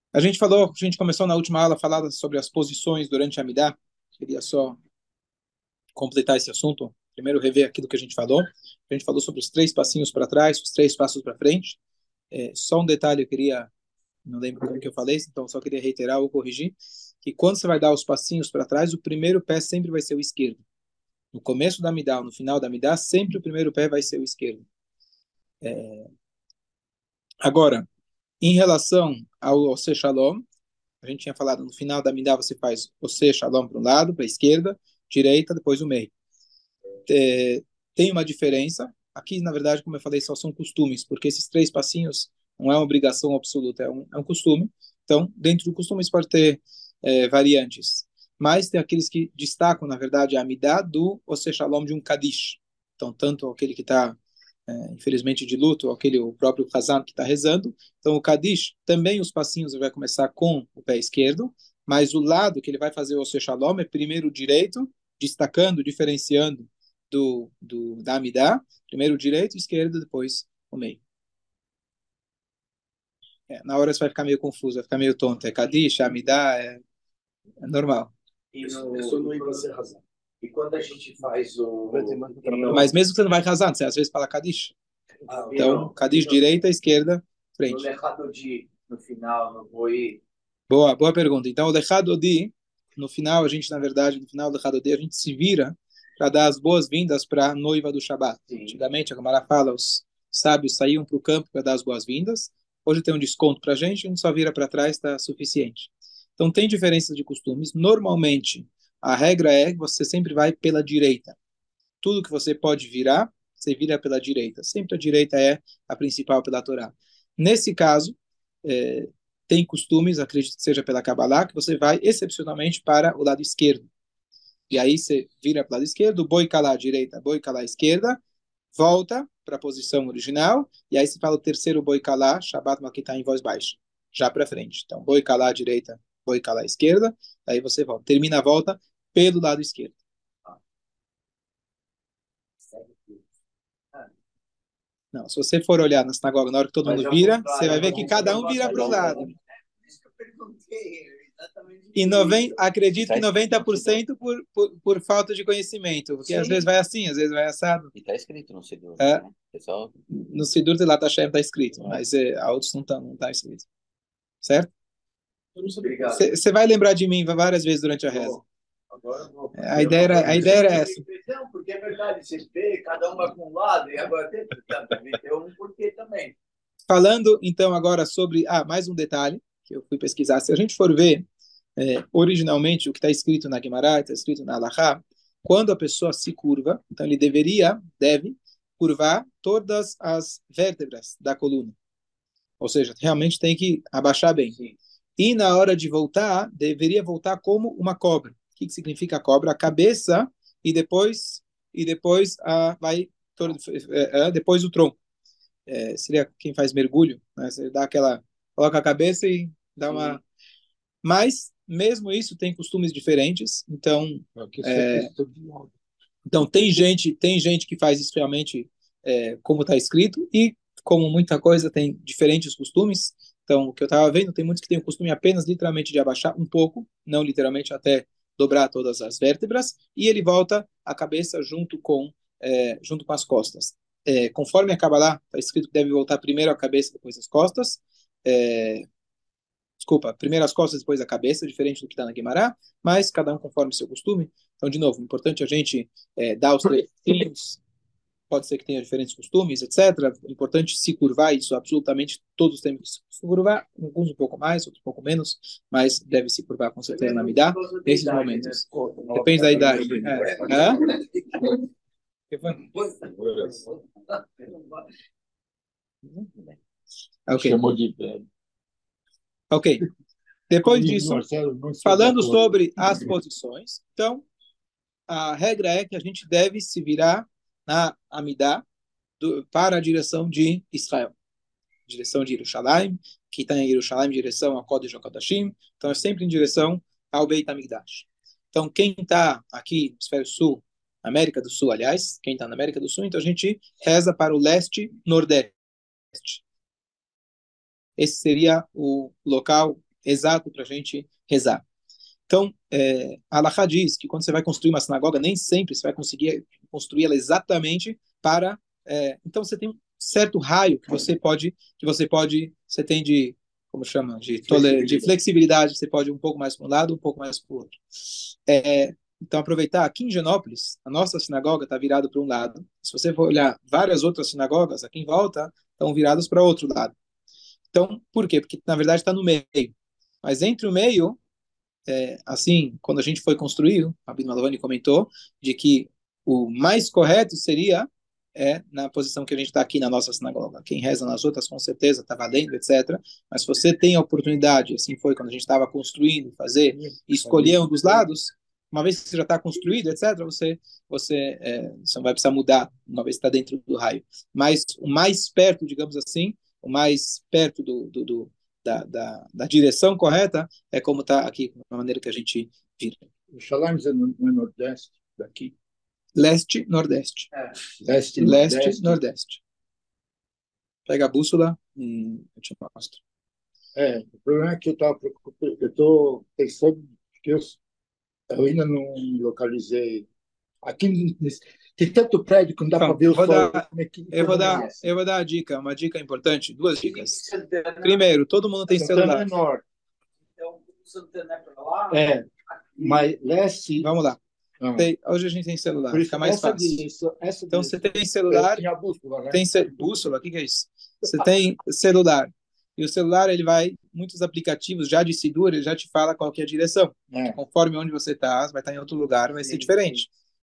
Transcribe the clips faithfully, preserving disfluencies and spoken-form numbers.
A gente falou, a gente começou na última aula a falar sobre as posições durante a Amidah. Queria só completar esse assunto. Primeiro, rever aquilo que a gente falou. A gente falou sobre os três passinhos para trás, os três passos para frente. É, só um detalhe eu queria, não lembro como que eu falei, então só queria reiterar ou corrigir, que quando você vai dar os passinhos para trás, o primeiro pé sempre vai ser o esquerdo. No começo da Amidah, no final da Amidah, sempre o primeiro pé vai ser o esquerdo. Agora, em relação ao Oseh Shalom, a gente tinha falado, no final da Amidah você faz Oseh Shalom para um lado, para a esquerda, direita, depois o meio. É, tem uma diferença. Aqui, na verdade, como eu falei, só são costumes, porque esses três passinhos não é uma obrigação absoluta, é um, é um costume. Então, dentro do costume, pode ter é, variantes. Mas tem aqueles que destacam, na verdade, a Amidah do Oseh Shalom de um Kadish. Então, tanto aquele que está, é, infelizmente, de luto, ou aquele, o próprio Hazan que está rezando. Então, o Kadish, também os passinhos ele vai começar com o pé esquerdo, mas o lado que ele vai fazer o Oseh Shalom é primeiro o direito, destacando, diferenciando do, do, da Amidá, primeiro o direito, esquerdo, depois o meio. É, na hora você vai ficar meio confuso, vai ficar meio tonto. É Kadish, Amidá, é, é normal. E no, eu sou no você razão. E quando a gente faz o... Mas mesmo que você não vai casar, você às vezes fala Kadish. Ah, então, Kadish, direita, esquerda, frente. No Lechado de, no final, no Boi... Boa, boa pergunta. Então, o Lechado de, no final, a gente, na verdade, no final do Lechado de, a gente se vira para dar as boas-vindas para a noiva do Shabat. Sim. Antigamente, a Gemara fala, os sábios saíam para o campo para dar as boas-vindas. Hoje tem um desconto para a gente, a gente só vira para trás, está suficiente. Então, tem diferenças de costumes. Normalmente, a regra é que você sempre vai pela direita. Tudo que você pode virar, você vira pela direita. Sempre a direita é a principal pela Torá. Nesse caso, é, tem costumes, acredito que seja pela Kabbalah, que você vai excepcionalmente para o lado esquerdo. E aí você vira para o lado esquerdo, boi calar direita, boi calar esquerda, volta para a posição original, e aí você fala o terceiro boi calar, Shabbat Makita em voz baixa, já para frente. Então, boi calar direita, boi calar esquerda, aí você volta. Termina a volta pelo lado esquerdo. Não, se você for olhar na sinagoga na hora que todo mundo vira, você vai ver que cada um vira para o lado. E noventa, acredito que noventa por cento por, por, por falta de conhecimento, porque às vezes vai assim, às vezes vai assado. E está escrito no Sidur. É, Né? Pessoal... no Sidur de Lat Hashem está escrito, mas é, a outros não está não tá escrito. Certo? Você vai lembrar de mim várias vezes durante a reza. A ideia era, a ideia era essa. Não, porque é verdade, você vê, cada um vai para um lado, e agora tem, tem um porquê também. Falando, então, agora sobre... Ah, mais um detalhe que eu fui pesquisar. Se a gente for ver, é, originalmente, o que está escrito na Guimarães, está escrito na Halachá, quando a pessoa se curva, então ele deveria, deve, curvar todas as vértebras da coluna. Ou seja, realmente tem que abaixar bem. Sim. E na hora de voltar, deveria voltar como uma cobra. O que, que significa a cobra? A cabeça e depois e depois a, vai depois o tronco. É, seria quem faz mergulho, né? Você dá aquela, coloca a cabeça e dá Sim. uma. Mas mesmo isso tem costumes diferentes. Então, é, então tem gente, tem gente que faz isso realmente é, como está escrito e como muita coisa tem diferentes costumes. Então, o que eu estava vendo, tem muitos que têm o costume apenas literalmente de abaixar um pouco, não literalmente até dobrar todas as vértebras, e ele volta a cabeça junto com é, junto com as costas. É, conforme a Kabbalah, está escrito que deve voltar primeiro a cabeça, depois as costas. É, desculpa, primeiro as costas, depois a cabeça, diferente do que está na Guimará, mas cada um conforme o seu costume. Então, de novo, importante a gente é, dar os três, pode ser que tenha diferentes costumes, etcétera. Importante se curvar, isso absolutamente todos temos que se curvar, alguns um pouco mais, outros um pouco menos, mas deve se curvar com certeza na Midá, nesses momentos. Depende da idade. É. Hã? Ok. Ok. Depois disso, falando sobre as posições, então, a regra é que a gente deve se virar na Amidá do, para a direção de Israel, direção de Jerusalém, que está em Jerusalém, em direção ao Kodesh HaKodashim, então é sempre em direção ao Beit HaMikdash. Então, quem está aqui no Hemisfério Sul, América do Sul, aliás, quem está na América do Sul, então a gente reza para o leste-nordeste. Esse seria o local exato para a gente rezar. Então, é, a Halakha diz que quando você vai construir uma sinagoga, nem sempre você vai conseguir construir ela exatamente para... É, então, você tem um certo raio que você pode, que você pode, você tem de, como chama, de, tole, de flexibilidade, você pode ir um pouco mais para um lado, um pouco mais para o outro. É, então, aproveitar, aqui em Genópolis, a nossa sinagoga está virada para um lado. Se você for olhar várias outras sinagogas aqui em volta, estão viradas para outro lado. Então, por quê? Porque, na verdade, está no meio. Mas entre o meio é, assim, quando a gente foi construir, o Rabino Malovani comentou de que o mais correto seria é na posição que a gente está aqui na nossa sinagoga. Quem reza nas outras, com certeza, está valendo, etcétera. Mas se você tem a oportunidade, assim foi quando a gente estava construindo, fazer, escolher um dos lados, uma vez que você já está construído, etcétera, você, você, é, você não vai precisar mudar, uma vez que está dentro do raio. Mas o mais perto, digamos assim, o mais perto do, do, do da, da, da direção correta é como está aqui, da maneira que a gente vira. O Shalom é no, no nordeste daqui. Leste, nordeste. É. Leste, Leste, nordeste. nordeste. Pega a bússola e eu te mostro. É, o problema é que eu estava preocupado, eu estou pensando que eu, eu ainda não me localizei. Aqui tem tanto prédio que não dá Então, para ver o vou sol. dar, Como é que, eu, vou dar, é eu vou dar a dica, uma dica importante, duas dicas. Primeiro, todo mundo tem Santana celular. é norte. Então, o Santana é para lá. É, mas leste. Vamos lá. Não. Tem, hoje a gente tem celular, Por isso, fica mais essa fácil. direção, essa Então, direção, você tem celular, tinha a bússola, né? tem ce- bússola, o que, que é isso? Você tem celular. E o celular, ele vai, muitos aplicativos já de Sidur, ele já te fala qual que é a direção. É. Conforme onde você está, vai estar em outro lugar, vai Sim, ser diferente.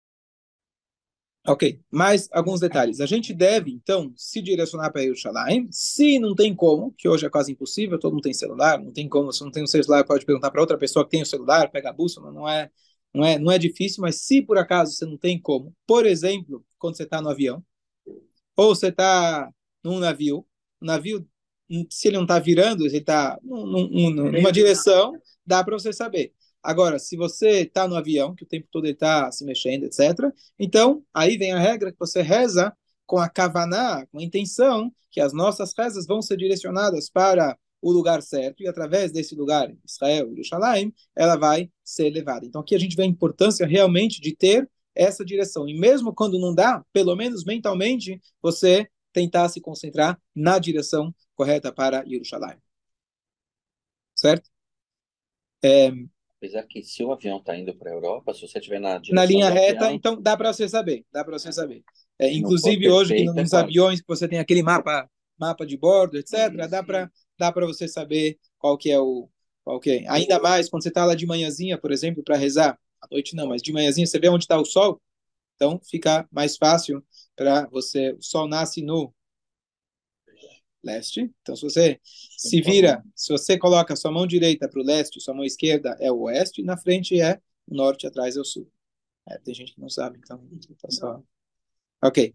Ok, mais alguns detalhes. A gente deve, então, se direcionar para Yerushalayim. Se não tem como, que hoje é quase impossível, todo mundo tem celular, não tem como, se não tem um celular, pode perguntar para outra pessoa que tem o celular, pega a bússola, não é, não é, não é difícil, mas se por acaso você não tem como, por exemplo, quando você está no avião, ou você está num navio, o navio, se ele não está virando, ele está num, num, numa direção, dá para você saber. Agora, se você está no avião, que o tempo todo ele está se mexendo, etcétera, então, aí vem a regra que você reza com a kavaná, com a intenção que as nossas rezas vão ser direcionadas para o lugar certo, e através desse lugar, Israel, Jerusalém, ela vai ser levada. Então, aqui a gente vê a importância realmente de ter essa direção. E mesmo quando não dá, pelo menos mentalmente, você tentar se concentrar na direção correta para Jerusalém. Certo? É, Apesar que se o avião está indo para a Europa, se você estiver na direção na linha do reta, avião, então dá para você saber, dá para você saber. É, se não inclusive for hoje que perfeito, é nos quase. aviões que você tem aquele mapa, mapa de bordo, etcétera, dá para dá para você saber qual que é o qual que é. Ainda mais quando você está lá de manhãzinha, por exemplo, para rezar. À noite não, mas de manhãzinha você vê onde está o sol, então fica mais fácil para você. O sol nasce no leste. Então, se você se vira, se você coloca sua mão direita para o leste, sua mão esquerda é o oeste, e na frente é o norte, atrás é o sul. É, tem gente que não sabe, então tá só. Ok.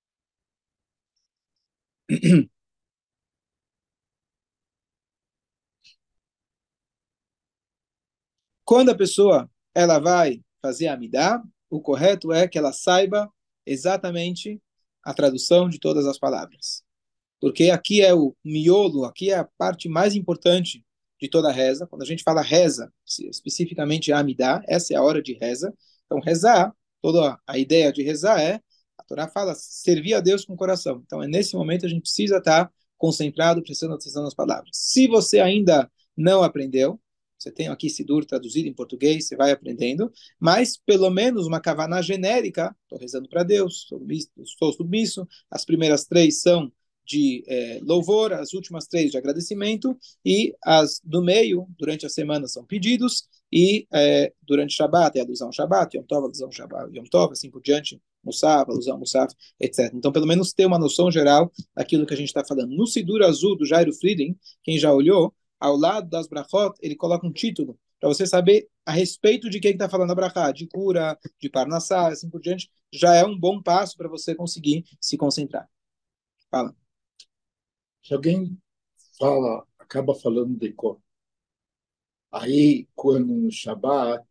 Quando a pessoa ela vai fazer a Amidah, o correto é que ela saiba exatamente a tradução de todas as palavras. Porque aqui é o miolo, aqui é a parte mais importante de toda a reza. Quando a gente fala reza, especificamente a Amidah, essa é a hora de reza. Então, rezar, toda a ideia de rezar é, a Torá fala, servir a Deus com o coração. Então, é nesse momento a gente precisa estar concentrado, prestando atenção nas palavras. Se você ainda não aprendeu, você tem aqui Sidur traduzido em português, você vai aprendendo, mas pelo menos uma kavaná genérica, estou rezando para Deus, estou submisso, as primeiras três são de é, louvor, as últimas três de agradecimento, e as do meio, durante a semana, são pedidos, e é, durante Shabbat é alusão ao Shabbat, Yom Tov, alusão ao Shabbat, Yom Tov, assim por diante, Musaf, alusão ao Musaf, etcétera. Então, pelo menos ter uma noção geral daquilo que a gente está falando. No Sidur Azul do Jairo Frieden, quem já olhou, ao lado das brachot, ele coloca um título, para você saber a respeito de quem está falando a brachá, de cura, de parnassá, assim por diante, já é um bom passo para você conseguir se concentrar. Fala. Se alguém fala, acaba falando de cor, aí quando no Shabat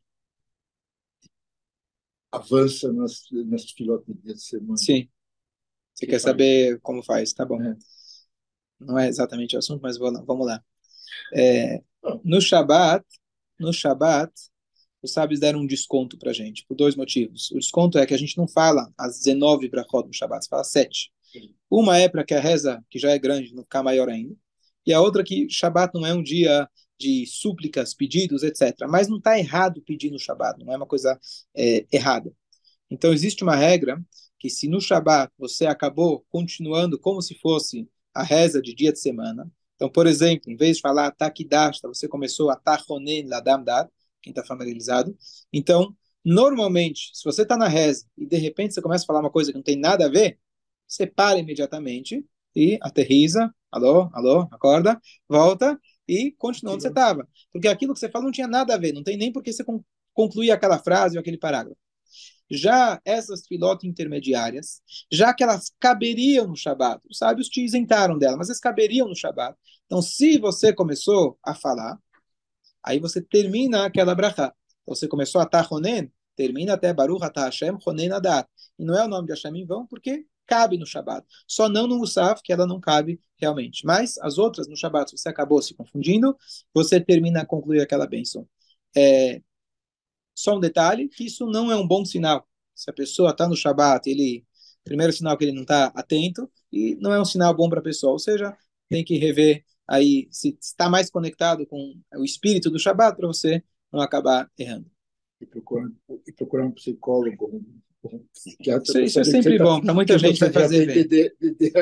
avança nas, nas filotas de semana. Sim. Você que quer faz? saber como faz? Tá bom. É. Não é exatamente o assunto, mas vou, vamos lá. É, No Shabat, no Shabat, os sábios deram um desconto para a gente, por dois motivos. O desconto é que a gente não fala as dezenove brachot no Shabat, você fala sete. Uma é para que a reza, que já é grande, não ficar maior ainda. E a outra que Shabat não é um dia de súplicas, pedidos, etcétera. Mas não está errado pedir no Shabat, não é uma coisa é, errada. Então existe uma regra que se no Shabat você acabou continuando como se fosse a reza de dia de semana, então, por exemplo, em vez de falar Takidashta, você começou a Tachonen Ladamdar, quem está familiarizado. Então, normalmente, se você está na reza e de repente você começa a falar uma coisa que não tem nada a ver, você para imediatamente e aterriza, alô, alô, acorda, volta e continua onde você estava. Porque aquilo que você fala não tinha nada a ver, não tem nem por que você concluir aquela frase ou aquele parágrafo. Já essas filotas intermediárias, já que elas caberiam no Shabat, os sábios te isentaram dela, mas elas caberiam no Shabat. Então, se você começou a falar, aí você termina aquela brachá. Então, você começou a Tachonen, termina até Baruch Atah Hashem Chonen Adat. E não é o nome de Hashem em vão, porque cabe no Shabat. Só não no Musaf, que ela não cabe realmente. Mas as outras, no Shabat, se você acabou se confundindo, você termina a concluir aquela bênção. É, só um detalhe, que isso não é um bom sinal. Se a pessoa está no Shabat, ele, primeiro sinal que ele não está atento, e não é um sinal bom para a pessoa. Ou seja, tem que rever aí, se está mais conectado com o espírito do Shabat, para você não acabar errando. E procurar, e procurar um psicólogo, um psiquiatra. Isso, isso é sempre tá, bom, para muita gente vai fazer bem. D D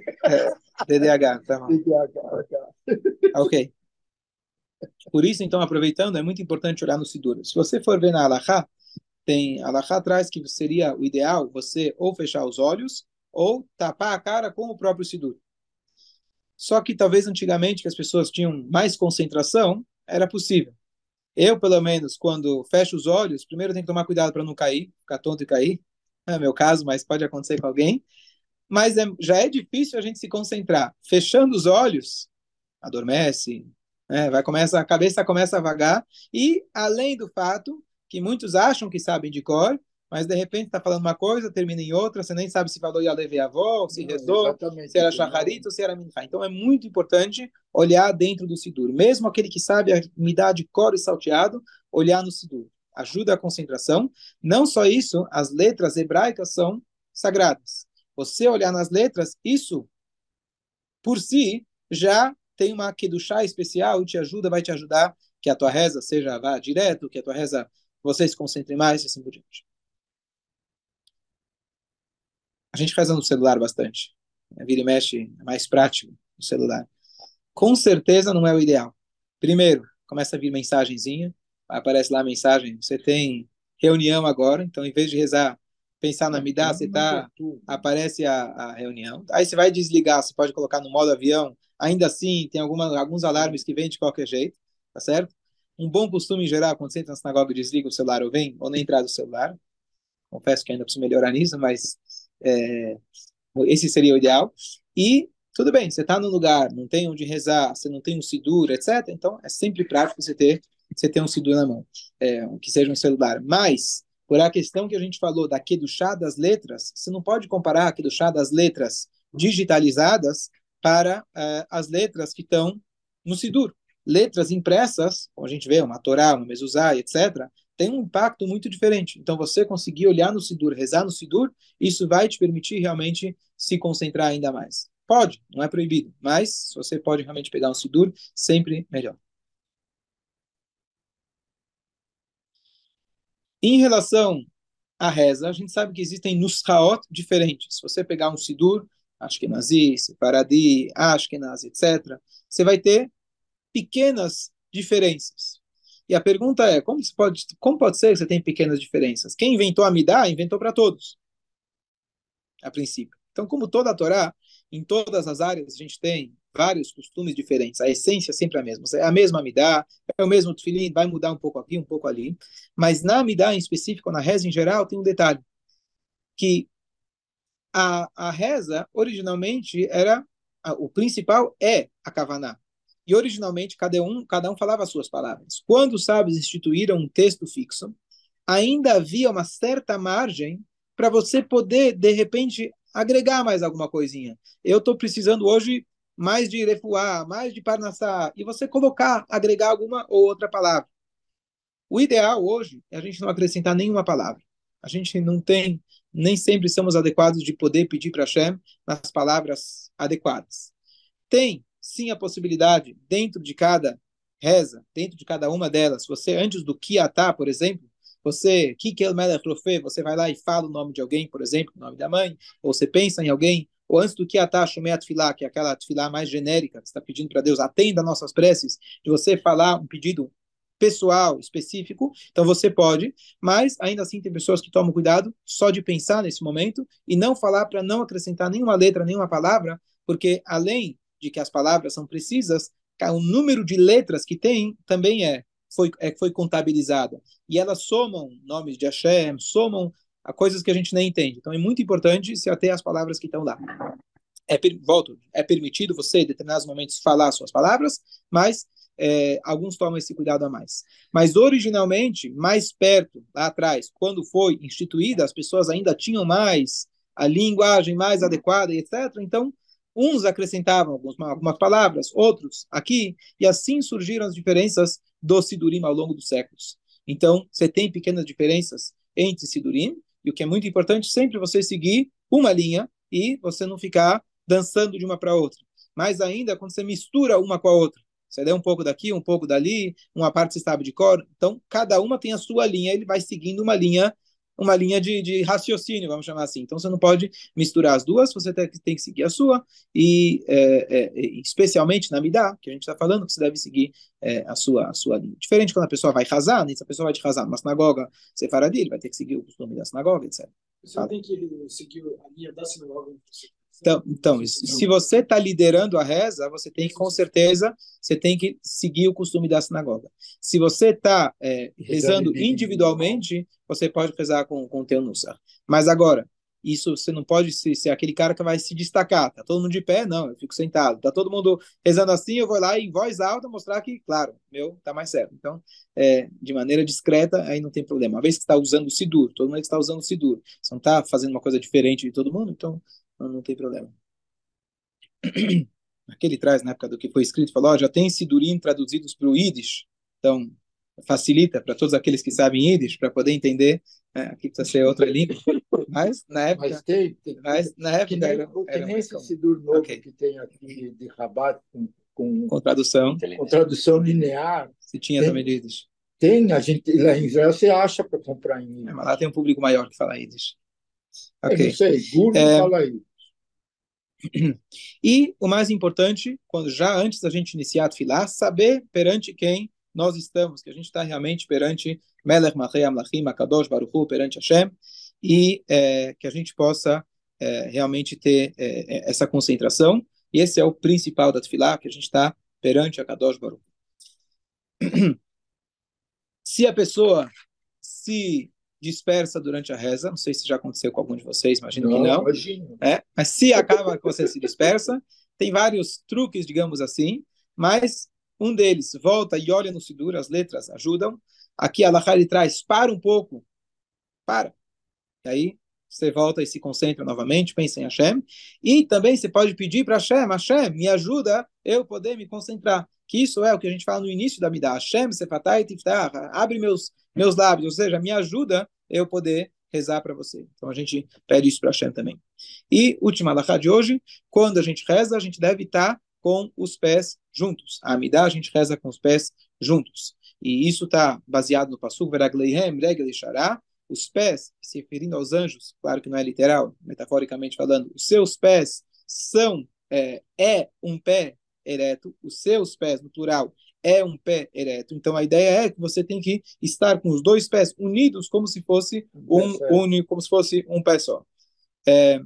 H, tá bom. D D H. Ok. Por isso, então, aproveitando, é muito importante olhar no Sidur. Se você for ver na Halachá, tem Halachá atrás que seria o ideal você ou fechar os olhos ou tapar a cara com o próprio Sidur. Só que talvez antigamente, que as pessoas tinham mais concentração, era possível. Eu, pelo menos, quando fecho os olhos, primeiro tenho que tomar cuidado para não cair, ficar tonto e cair. Não é meu caso, mas pode acontecer com alguém. Mas é, já é difícil a gente se concentrar. Fechando os olhos, adormece, né? Vai começa, a cabeça começa a vagar. E, além do fato que muitos acham que sabem de cor, mas de repente está falando uma coisa, termina em outra, você nem sabe se falou Yalev Avó, se Não, rezou, exatamente, se era não. Shacharit ou se era Minchá. Então é muito importante olhar dentro do Sidur. Mesmo aquele que sabe a midá de cor e salteado, olhar no Sidur. Ajuda a concentração. Não só isso, as letras hebraicas são sagradas. Você olhar nas letras, isso por si já tem uma kedushá especial e te ajuda, vai te ajudar que a tua reza seja vá direto, que a tua reza você se concentre mais e assim por diante. A gente reza no celular bastante. Vira e mexe, é mais prático no celular. Com certeza não é o ideal. Primeiro, começa a vir mensagenzinha, aparece lá a mensagem, você tem reunião agora, então em vez de rezar, pensar na midá, você tá, aparece a, a reunião. Aí você vai desligar, você pode colocar no modo avião, ainda assim tem alguma, alguns alarmes que vêm de qualquer jeito, tá certo? Um bom costume em geral, quando você entra na sinagoga, desliga o celular ou vem, ou nem traz o celular. Confesso que ainda preciso melhorar nisso, mas é, esse seria o ideal. E tudo bem, você está no lugar, não tem onde rezar, você não tem um sidur, etcétera. Então é sempre prático você ter, você ter um sidur na mão, é, que seja um celular. Mas, por a questão que a gente falou da chá das letras, você não pode comparar a chá das letras digitalizadas para uh, as letras que estão no sidur. Letras impressas, como a gente vê, uma Torá, uma mezuzá, etcétera, tem um impacto muito diferente. Então, você conseguir olhar no sidur, rezar no sidur, isso vai te permitir realmente se concentrar ainda mais. Pode, não é proibido, mas se você pode realmente pegar um sidur, sempre melhor. Em relação à reza, a gente sabe que existem nushaot diferentes. Se você pegar um sidur, Ashkenazi, Sefaradi, Ashkenaz, etcétera, você vai ter pequenas diferenças. E a pergunta é, como, pode, como pode ser que você tem pequenas diferenças? Quem inventou a Midá, inventou para todos, a princípio. Então, como toda a Torá, em todas as áreas a gente tem vários costumes diferentes. A essência é sempre a mesma. É a mesma Midá, é o mesmo Tfilim, vai mudar um pouco aqui, um pouco ali. Mas na Midá, em específico, na reza em geral, tem um detalhe. Que a, a reza, originalmente, era... A, o principal é a Kavaná. E originalmente cada um, cada um falava as suas palavras. Quando os sábios instituíram um texto fixo, ainda havia uma certa margem para você poder, de repente, agregar mais alguma coisinha. Eu estou precisando hoje mais de refuá, mais de parnassá, e você colocar, agregar alguma ou outra palavra. O ideal hoje é a gente não acrescentar nenhuma palavra. A gente não tem, nem sempre somos adequados de poder pedir para Hashem nas palavras adequadas. Tem, sim, a possibilidade, dentro de cada reza, dentro de cada uma delas, você, antes do Kiatá, por exemplo, você, Kikel Melech Rofé, você vai lá e fala o nome de alguém, por exemplo, o nome da mãe, ou você pensa em alguém, ou antes do Kiatá, Shumei Atfilá, que é aquela Atfilá mais genérica, que você está pedindo para Deus, atenda nossas preces, de você falar um pedido pessoal, específico, então você pode, mas ainda assim tem pessoas que tomam cuidado só de pensar nesse momento e não falar para não acrescentar nenhuma letra, nenhuma palavra, porque além de que as palavras são precisas, o número de letras que tem também é foi, é, foi contabilizada. E elas somam nomes de Hashem, somam a coisas que a gente nem entende. Então é muito importante se ater às palavras que estão lá. É, volto, é permitido você, em determinados momentos, falar suas palavras, mas é, alguns tomam esse cuidado a mais. Mas originalmente, mais perto, lá atrás, quando foi instituída, as pessoas ainda tinham mais a linguagem mais adequada, etcétera. Então, uns acrescentavam algumas, algumas palavras, outros aqui, e assim surgiram as diferenças do Sidurim ao longo dos séculos. Então, você tem pequenas diferenças entre Sidurim, e o que é muito importante, sempre você seguir uma linha e você não ficar dançando de uma para outra. Mais ainda, quando você mistura uma com a outra, você dá um pouco daqui, um pouco dali, uma parte você sabe de cor, então cada uma tem a sua linha, ele vai seguindo uma linha uma linha de, de raciocínio, vamos chamar assim. Então, você não pode misturar as duas, você tem, tem que seguir a sua, e é, é, especialmente na Midá, que a gente está falando, que você deve seguir é, a, sua, a sua linha. Diferente quando a pessoa vai razar, né? Se a pessoa vai te razar numa sinagoga sefaradi, ele vai ter que seguir o costume da sinagoga, etcétera. Você tem que seguir a linha da sinagoga. Então, então se você está liderando a reza, você tem que, com certeza, você tem que seguir o costume da sinagoga. Se você está é, rezando individualmente, você pode rezar com, com o teu Nussar. Mas agora, isso você não pode ser, ser aquele cara que vai se destacar. Tá todo mundo de pé? Não, eu fico sentado. Tá todo mundo rezando assim, eu vou lá em voz alta mostrar que, claro, meu tá mais certo. Então, é, de maneira discreta, aí não tem problema. Uma vez que está usando o Sidur, todo mundo está usando o Sidur, você não está fazendo uma coisa diferente de todo mundo, então não, não tem problema. Aqui ele traz, na época do que foi escrito, falou, ó, já tem Sidurim traduzidos para o Yiddish, então facilita para todos aqueles que sabem Yiddish, para poder entender, é, aqui precisa ser outra língua, mas na época... Mas tem, tem mas, na época que nem, era, que era nem esse Sidur novo okay. que tem aqui de Rabat, com, com, com tradução, com tradução linear. Se tinha tem, também de Yiddish. Tem, a gente, lá em Israel você acha para comprar em Yiddish. É, mas lá tem um público maior que fala Yiddish. Okay. Eu não sei, Guru é, fala Yiddish. E o mais importante, quando já antes da gente iniciar a Tfilah, saber perante quem nós estamos, que a gente está realmente perante Melech Malchei Amlachim Akadosh Baruch Hu, perante Hashem, e é, que a gente possa é, realmente ter é, essa concentração. E esse é o principal da Tfilah, que a gente está perante Akadosh Baruch Hu. Se a pessoa se dispersa durante a reza, não sei se já aconteceu com algum de vocês, imagino não, que não, imagino. É, mas se acaba que você se dispersa, tem vários truques, digamos assim, mas um deles, volta e olha no Sidur, as letras ajudam. Aqui a Lachari traz, para um pouco, para, e aí você volta e se concentra novamente, pensa em Hashem, e também você pode pedir para Hashem, Hashem, me ajuda eu poder me concentrar, que isso é o que a gente fala no início da Midah, Hashem, Sefatai Tiftach, abre meus, meus lábios, ou seja, me ajuda eu poder rezar para você. Então a gente pede isso para Hashem também. E última alahá de hoje, quando a gente reza, a gente deve estar com os pés juntos. A Amidah a gente reza com os pés juntos. E isso está baseado no Pasuk, Veragleihem, Regel e Shará, os pés, se referindo aos anjos, claro que não é literal, metaforicamente falando, os seus pés são, é, é um pé ereto, os seus pés, no plural, é um pé ereto. Então a ideia é que você tem que estar com os dois pés unidos como se fosse um único, como se fosse um pé só. É...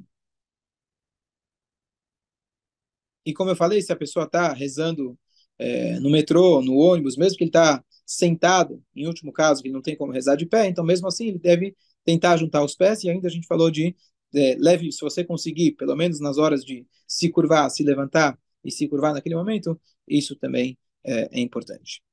E como eu falei, se a pessoa está rezando é, no metrô, no ônibus, mesmo que ele está sentado, em último caso, que ele não tem como rezar de pé, então mesmo assim ele deve tentar juntar os pés, e ainda a gente falou de é, leve, se você conseguir, pelo menos nas horas de se curvar, se levantar e se curvar naquele momento, isso também é, é importante.